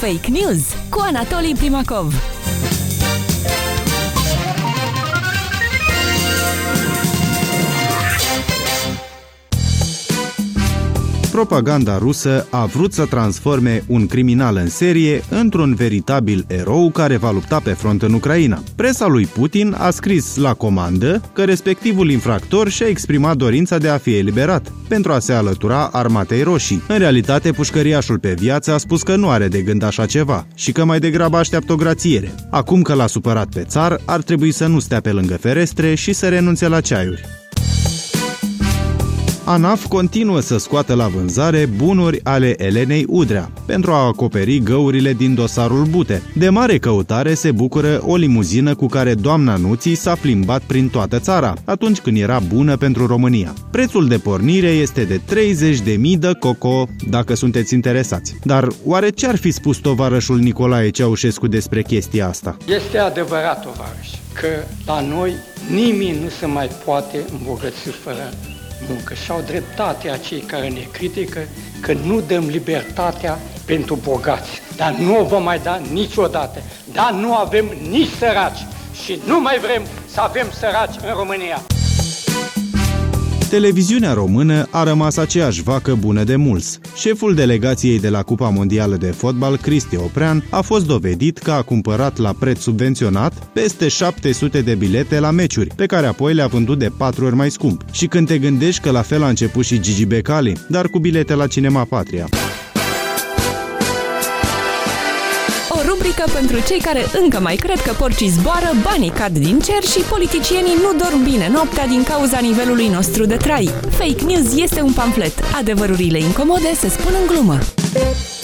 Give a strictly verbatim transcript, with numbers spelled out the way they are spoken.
Fake News cu Anatolii Primacov. Propaganda rusă a vrut să transforme un criminal în serie într-un veritabil erou care va lupta pe front în Ucraina. Presa lui Putin a scris la comandă că respectivul infractor și-a exprimat dorința de a fi eliberat pentru a se alătura Armatei Roșii. În realitate, pușcăriașul pe viață a spus că nu are de gând așa ceva și că mai degrabă așteaptă o grațiere. Acum că l-a supărat pe țar, ar trebui să nu stea pe lângă ferestre și să renunțe la ceaiuri. ANAF continuă să scoată la vânzare bunuri ale Elenei Udrea pentru a acoperi găurile din dosarul Bute. De mare căutare se bucură o limuzină cu care doamna Nuții s-a plimbat prin toată țara, atunci când era bună pentru România. Prețul de pornire este de treizeci de mii de coco, dacă sunteți interesați. Dar oare ce ar fi spus tovarășul Nicolae Ceaușescu despre chestia asta? Este adevărat, tovarăș, că la noi nimeni nu se mai poate îmbogăți fără muncă și au dreptate acei care ne critică că nu dăm libertatea pentru bogați, dar nu o vom mai da niciodată, dar nu avem nici săraci și nu mai vrem să avem săraci în România. Televiziunea română a rămas aceeași vacă bună de mulți. Șeful delegației de la Cupa Mondială de Fotbal, Cristi Oprean, a fost dovedit că a cumpărat la preț subvenționat peste șapte sute de bilete la meciuri, pe care apoi le-a vândut de patru ori mai scump. Și când te gândești că la fel a început și Gigi Becali, dar cu bilete la Cinema Patria. O rubrică pentru cei care încă mai cred că porcii zboară, banii cad din cer și politicienii nu dorm bine noaptea din cauza nivelului nostru de trai. Fake News este un pamflet. Adevărurile incomode se spun în glumă.